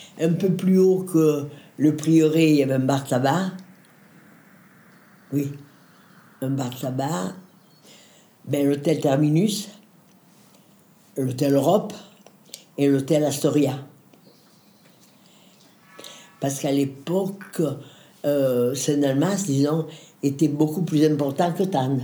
Un peu plus haut que le prieuré, il y avait un bar tabac. Oui, un bar tabac. Ben, l'hôtel Terminus, l'hôtel Europe et l'hôtel Astoria. Parce qu'à l'époque, Saint-Dalmas, disons, était beaucoup plus important que Thann.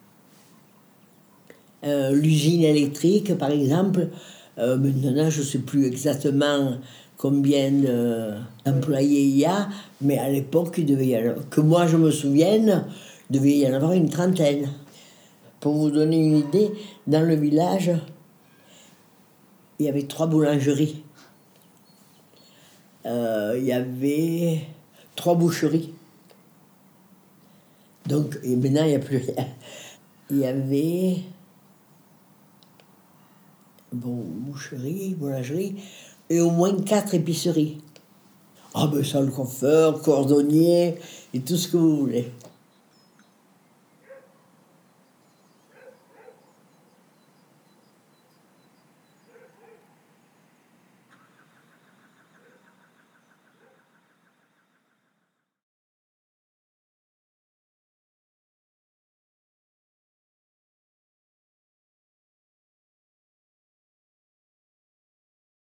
L'usine électrique, par exemple, maintenant, je ne sais plus exactement combien d'employés il y a, mais à l'époque, il devait y en avoir, que moi je me souvienne, il devait y en avoir une trentaine. Pour vous donner une idée, dans le village, il y avait 3 boulangeries. Il y avait 3 boucheries. Donc, et maintenant, il n'y a plus rien. Il y avait boucherie, boulangerie, et au moins 4 épiceries. Ah ben ça, le coiffeur, cordonnier, et tout ce que vous voulez.